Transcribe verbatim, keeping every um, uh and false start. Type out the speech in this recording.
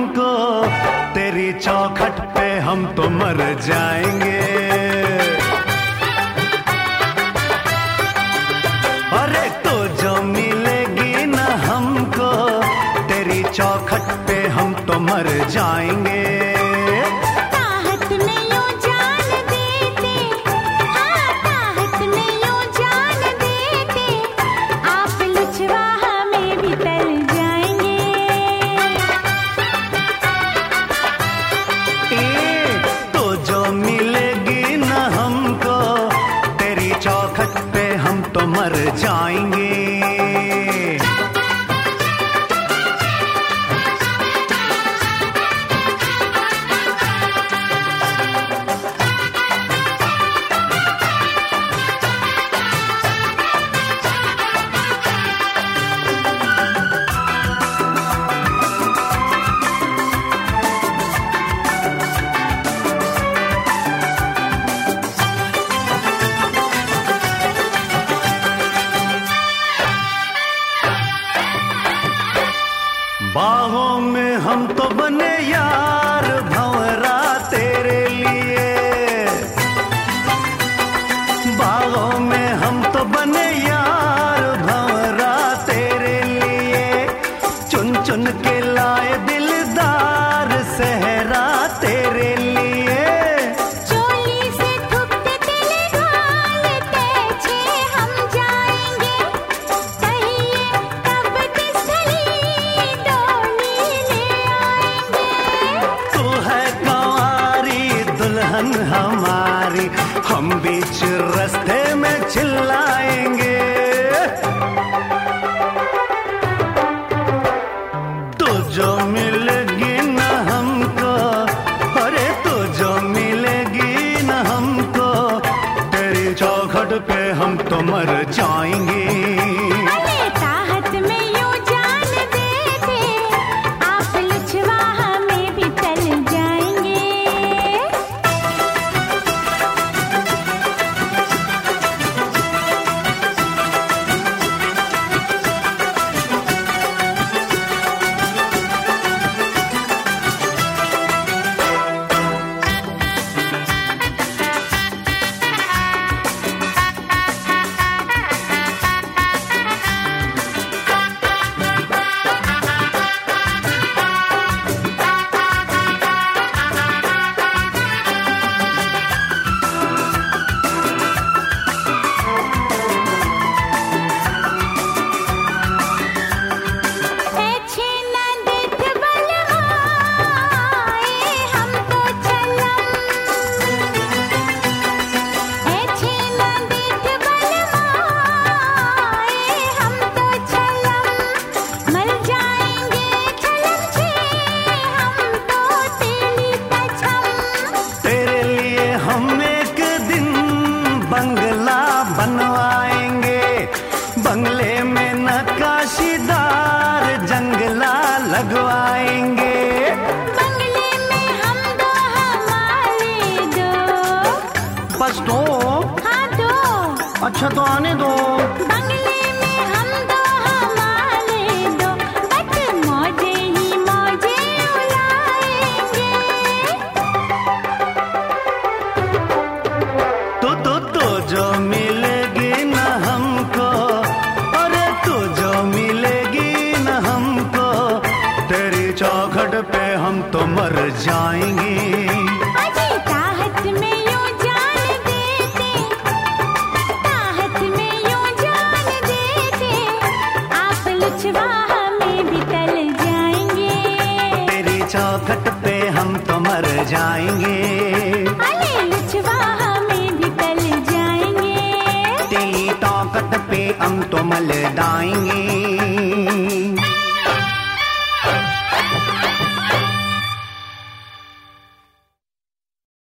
हमको, तेरी चौखट पे हम तो मर जाएंगे। अरे तो जो मिलेगी ना हमको, तेरी चौखट पे हम तो मर जाएंगे। तो मर जाएंगे। बाहों में हम तो बने यार भंवरा तेरे लिए, बाहों में हम तो बने यार भंवरा तेरे लिए, चुन चुन के लाए दिलदार सहरा तेरे लिए। चोली से थुकते तेरे घालते छे हम जाएंगे, कहिए तब तिसली दुल्हन हमारी, हम बीच रास्ते में चिल्लाएंगे। तू जो मिलेगी न हमको, अरे तू जो मिलेगी न हमको, तेरी चौखट पे हम तो मर जाएंगे। बंगला बनवाएंगे, बंगले में नक्काशीदार जंगला लगवाएंगे। बंगले में हम दो हमारे दो, बस दो? हाँ दो। अच्छा तो आने दो। बंगले में हम दो हमारे दो, बस मौजे ही मौजे उड़ाएंगे। तो तो तो जो मिलेगी न हमको, अरे तू जो मिलेगी न हमको, तेरी चौखट पे हम तो मर जाएंगे। अजी ताहत में यूं जान देते, ताहत में यूं जान देते, आप लुचवा हमें भी टल जाएंगे। तेरी चौखट पे हम तो मर जाएंगे। अरे लुचवा हमें भी टल जाएंगे। तेरी ताकत पे हम तो मल दाएंगे।